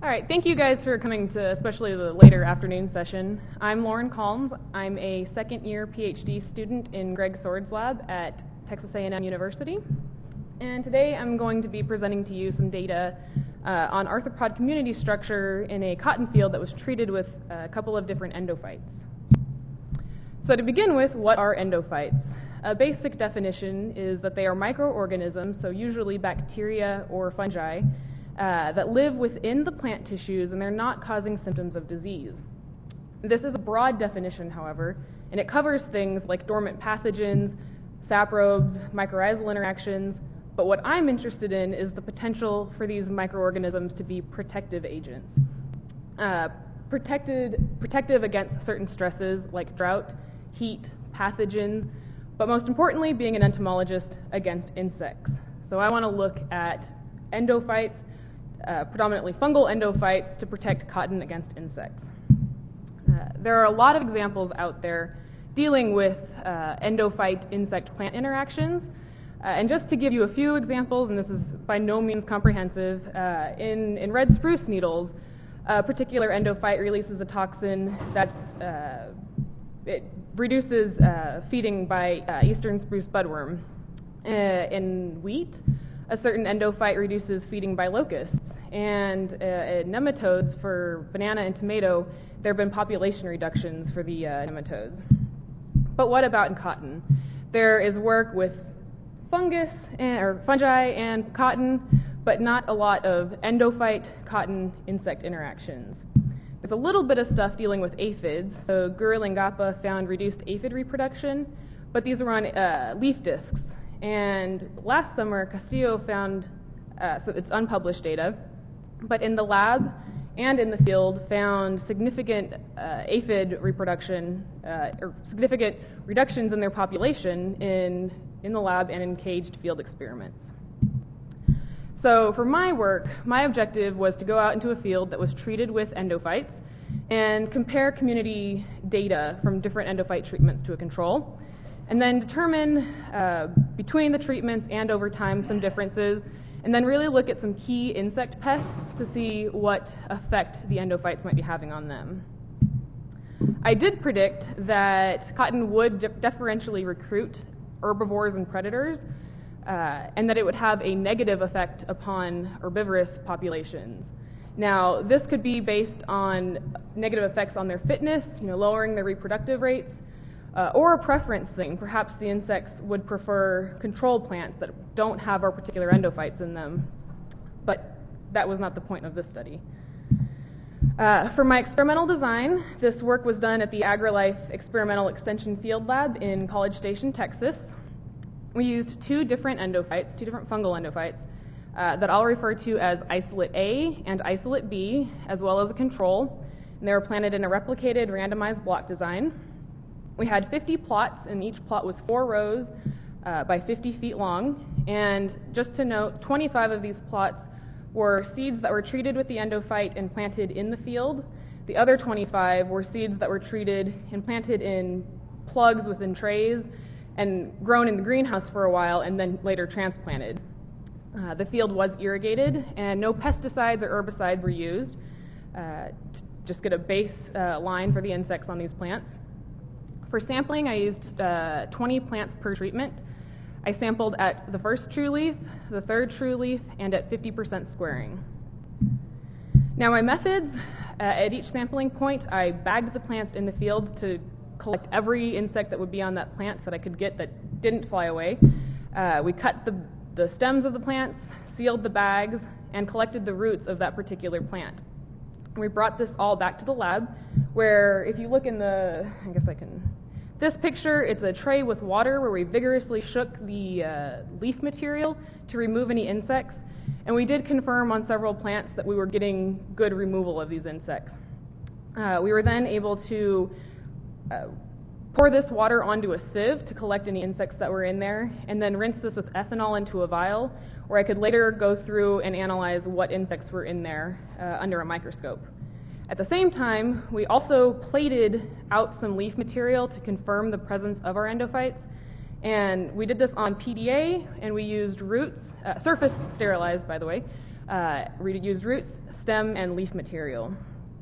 All right, thank you guys for coming to especially the later afternoon session. I'm Lauren Calms. I'm a second-year PhD student in Greg Sword's lab at Texas A&M University. And today I'm going to be presenting to you some data on arthropod community structure in a cotton field that was treated with a couple of different endophytes. So to begin with, what are endophytes? A basic definition is that they are microorganisms, so usually bacteria or fungi, that live within the plant tissues and they're not causing symptoms of disease. This is a broad definition, however, and it covers things like dormant pathogens, saprobes, mycorrhizal interactions, but what I'm interested in is the potential for these microorganisms to be protective agents. Protective against certain stresses like drought, heat, pathogens, but most importantly, being an entomologist, against insects. So I want to look at endophytes, predominantly fungal endophytes, to protect cotton against insects. There are a lot of examples out there dealing with endophyte insect-plant interactions. And just to give you a few examples, and this is by no means comprehensive, in red spruce needles, a particular endophyte releases a toxin that it reduces feeding by eastern spruce budworm. In wheat, a certain endophyte reduces feeding by locusts. And in nematodes for banana and tomato, there have been population reductions for the nematodes. But what about in cotton? There is work with fungi and cotton, but not a lot of endophyte cotton insect interactions. There's a little bit of stuff dealing with aphids. So Gurulingapa found reduced aphid reproduction, but these were on leaf discs. And last summer, Castillo found, so it's unpublished data, but in the lab and in the field found significant aphid reproduction, or significant reductions in their population in the lab and in caged field experiments. So for my work, my objective was to go out into a field that was treated with endophytes and compare community data from different endophyte treatments to a control, and then determine between the treatments and over time some differences, and then really look at some key insect pests to see what effect the endophytes might be having on them. I did predict that cotton would deferentially recruit herbivores and predators, and that it would have a negative effect upon herbivorous populations. Now, this could be based on negative effects on their fitness, lowering their reproductive rates, or a preference thing. Perhaps the insects would prefer control plants that don't have our particular endophytes in them, but that was not the point of this study. For my experimental design, this work was done at the AgriLife Experimental Extension Field Lab in College Station, Texas. We used two different endophytes, two different fungal endophytes, that I'll refer to as isolate A and isolate B, as well as a control. And they were planted in a replicated randomized block design. We had 50 plots, and each plot was 4 rows by 50 feet long. And just to note, 25 of these plots were seeds that were treated with the endophyte and planted in the field. The other 25 were seeds that were treated and planted in plugs within trays and grown in the greenhouse for a while and then later transplanted. The field was irrigated and no pesticides or herbicides were used to just get a base line for the insects on these plants. For sampling, I used 20 plants per treatment. I sampled at the first true leaf, the third true leaf, and at 50% squaring. Now my methods, at each sampling point, I bagged the plants in the field to collect every insect that would be on that plant that I could get that didn't fly away. We cut the stems of the plants, sealed the bags, and collected the roots of that particular plant. We brought this all back to the lab, where if you look in this picture, it's a tray with water where we vigorously shook the leaf material to remove any insects, and we did confirm on several plants that we were getting good removal of these insects. We were then able to pour this water onto a sieve to collect any insects that were in there, and then rinse this with ethanol into a vial, where I could later go through and analyze what insects were in there under a microscope. At the same time, we also plated out some leaf material to confirm the presence of our endophytes, and we did this on PDA, and we used roots, surface sterilized, by the way. We used roots stem and leaf material.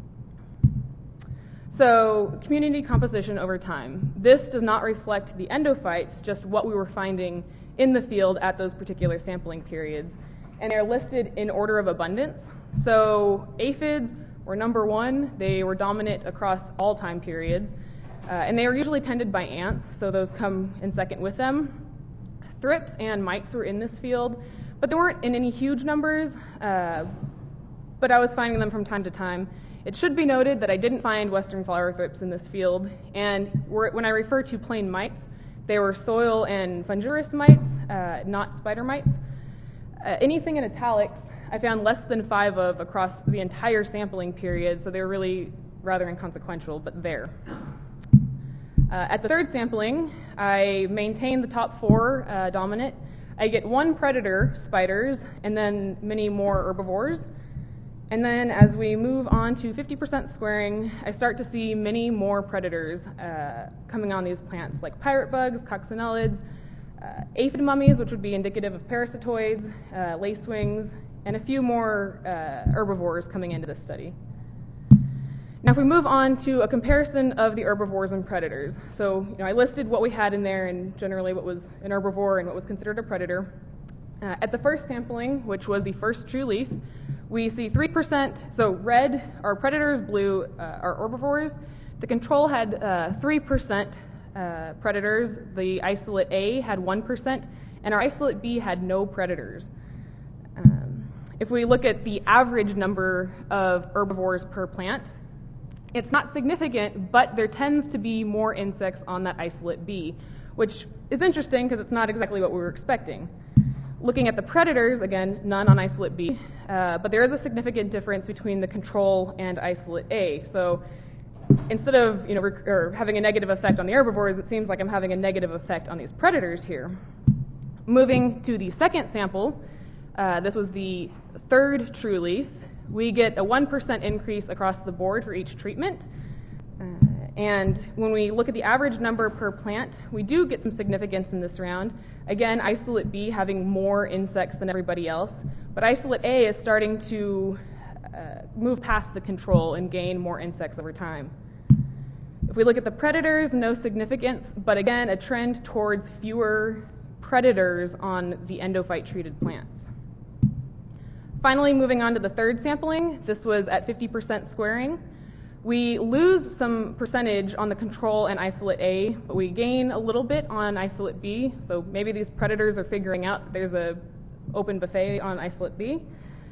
So, community composition over time. This does not reflect the endophytes, just what we were finding in the field at those particular sampling periods. And they're listed in order of abundance. So, aphids were number one. They were dominant across all time periods. And they are usually tended by ants, so those come in second with them. Thrips and mites were in this field, but they weren't in any huge numbers, but I was finding them from time to time. It should be noted that I didn't find western flower thrips in this field, and when I refer to plain mites, they were soil and fungivorous mites, not spider mites. Anything in italics, I found less than 5 of across the entire sampling period, so they were really rather inconsequential, but there. At the third sampling, I maintained the top 4 dominant. I get 1 predator, spiders, and then many more herbivores. And then as we move on to 50% squaring, I start to see many more predators coming on these plants, like pirate bugs, coccinellids, aphid mummies, which would be indicative of parasitoids, lacewings, and a few more herbivores coming into this study. Now if we move on to a comparison of the herbivores and predators. So I listed what we had in there and generally what was an herbivore and what was considered a predator. At the first sampling, which was the first true leaf, we see 3%, so red are predators, blue are herbivores. The control had 3% predators, the isolate A had 1%, and our isolate B had no predators. If we look at the average number of herbivores per plant, it's not significant, but there tends to be more insects on that isolate B, which is interesting because it's not exactly what we were expecting. Looking at the predators, again, none on isolate B, but there is a significant difference between the control and isolate A. So instead of having a negative effect on the herbivores, it seems like I'm having a negative effect on these predators here. Moving to the second sample, this was the third true leaf. We get a 1% increase across the board for each treatment. And when we look at the average number per plant, we do get some significance in this round. Again, isolate B having more insects than everybody else, but isolate A is starting to move past the control and gain more insects over time. If we look at the predators, no significance, but again, a trend towards fewer predators on the endophyte-treated plants. Finally, moving on to the third sampling, this was at 50% squaring. We lose some percentage on the control and isolate A, but we gain a little bit on isolate B, so maybe these predators are figuring out there's a open buffet on isolate B.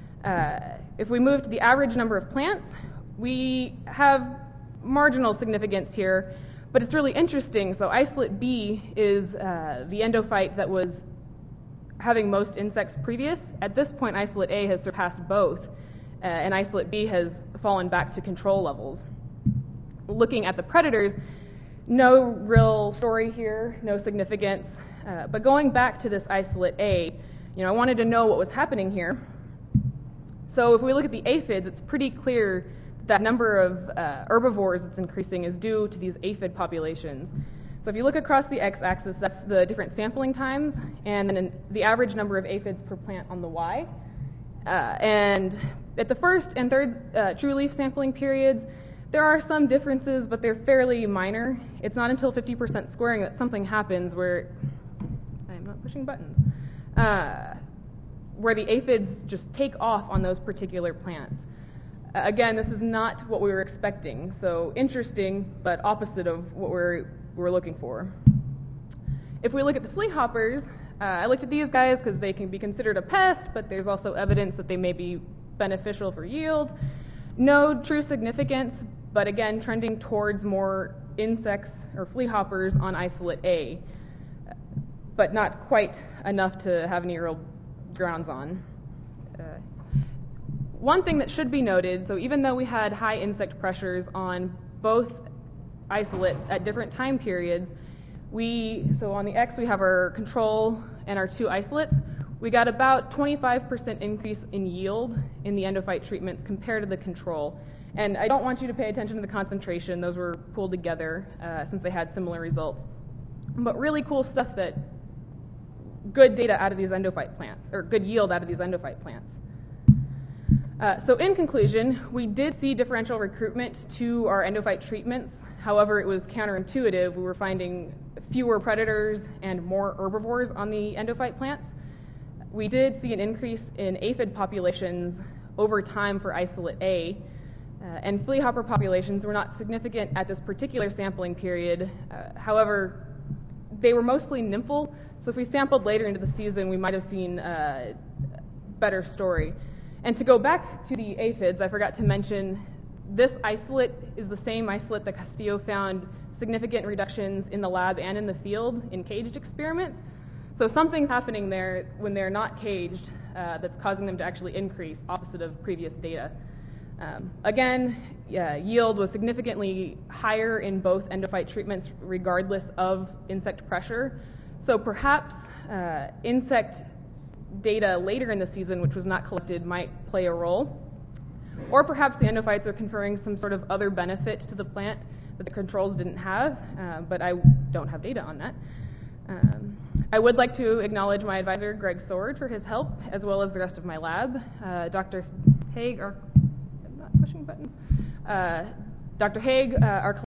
If we move to the average number of plants, we have marginal significance here, but it's really interesting. So isolate B is the endophyte that was having most insects previous. At this point, isolate A has surpassed both, and isolate B has fallen back to control levels. Looking at the predators, no real story here, no significance, but going back to this isolate A, I wanted to know what was happening here. So if we look at the aphids, it's pretty clear that number of herbivores that's increasing is due to these aphid populations. So if you look across the x-axis, that's the different sampling times, and then the average number of aphids per plant on the y. And at the first and third true leaf sampling periods, there are some differences, but they're fairly minor. It's not until 50% squaring that something happens where, I'm not pushing buttons, where the aphids just take off on those particular plants. Again, this is not what we were expecting, so interesting, but opposite of what we're looking for. If we look at the flea hoppers, I looked at these guys because they can be considered a pest, but there's also evidence that they may be beneficial for yield. No true significance, but again, trending towards more insects or flea hoppers on isolate A, but not quite enough to have any real grounds on. One thing that should be noted, so even though we had high insect pressures on both isolates at different time periods, so on the X we have our control and our 2 isolates. We got about 25% increase in yield in the endophyte treatment compared to the control. And I don't want you to pay attention to the concentration. Those were pulled together since they had similar results. But really cool stuff, that good data out of these endophyte plants, or good yield out of these endophyte plants. So in conclusion, we did see differential recruitment to our endophyte treatments. However, it was counterintuitive. We were finding fewer predators and more herbivores on the endophyte plants. We did see an increase in aphid populations over time for isolate A, and flea hopper populations were not significant at this particular sampling period. However, they were mostly nymphal, so if we sampled later into the season, we might have seen a better story. And to go back to the aphids, I forgot to mention this isolate is the same isolate that Castillo found significant reductions in the lab and in the field in caged experiments. So something's happening there when they're not caged that's causing them to actually increase, opposite of previous data. Yield was significantly higher in both endophyte treatments regardless of insect pressure. So perhaps insect data later in the season, which was not collected, might play a role. Or perhaps the endophytes are conferring some sort of other benefit to the plant that the controls didn't have, but I don't have data on that. I would like to acknowledge my advisor, Greg Sword, for his help, as well as the rest of my lab. Dr. Haig, I'm not pushing buttons. Dr. Haig, our